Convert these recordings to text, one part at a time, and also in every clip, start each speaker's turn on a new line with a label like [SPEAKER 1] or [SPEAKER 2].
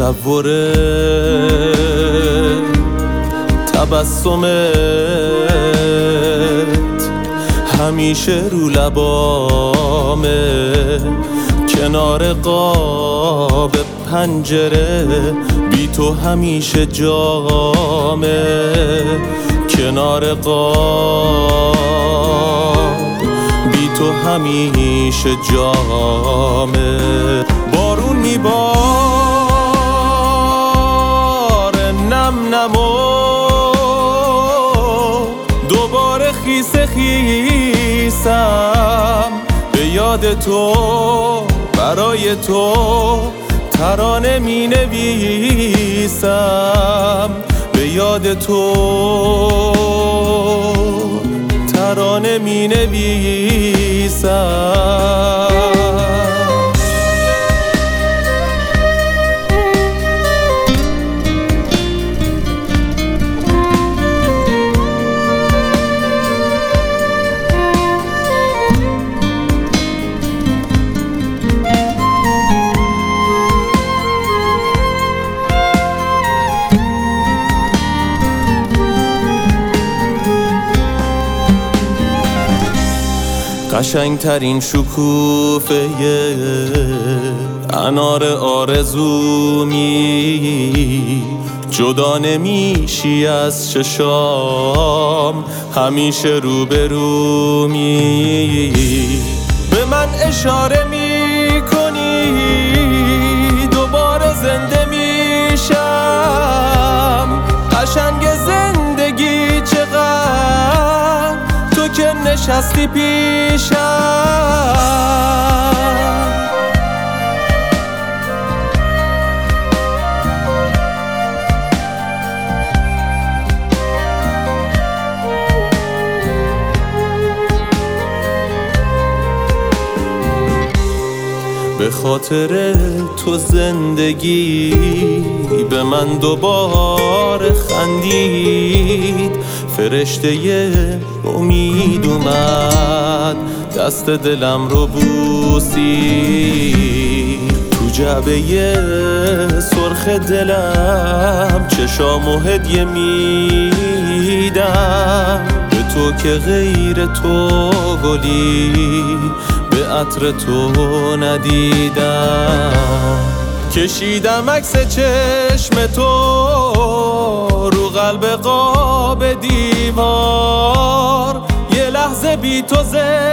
[SPEAKER 1] تصور تبسمت همیشه رو لبامه، کنار قاب پنجره بی تو همیشه جامه، کنار قاب بی تو همیشه جامه. بارون میباره نم نمو، دوباره خیس خیسم به یاد تو، برای تو ترانه می نویسم، به یاد تو ترانه می نویسم. قشنگترین شکوفه انار آرزومی، جدا نمیشی از چشام، همیشه روبرومی. به من اشاره میکنی دوباره زنده میشم، قشنگ زندگی چقدر تو که نشستی پیشم. به خاطر تو زندگی به من دوباره خندید، فرشته امید اومد دست دلم رو بوسید. تو جعبه سرخ دلم چشامو هدیه میدم به تو که غیر تو گلی به عطر تو ندیدم. کشیدم عکس چشم تو رو قلب قاب دیوار، یه لحظه بی تو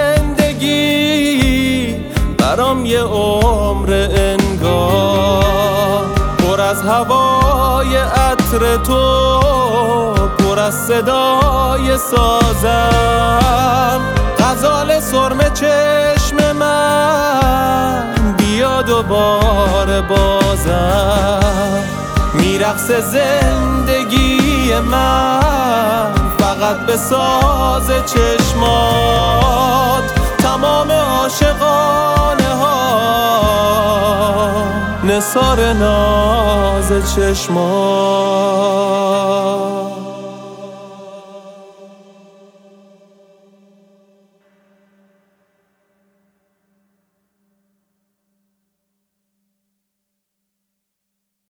[SPEAKER 1] زندگی برام یه عمر انگار. پر از هوای عطر تو، پر از صدای سازم، غزال سرمه چشم من بیا دوباره بازم. میرقصه زندگی من فقط به ساز چشمات، تمام عاشقانه ها نثار ناز چشمات.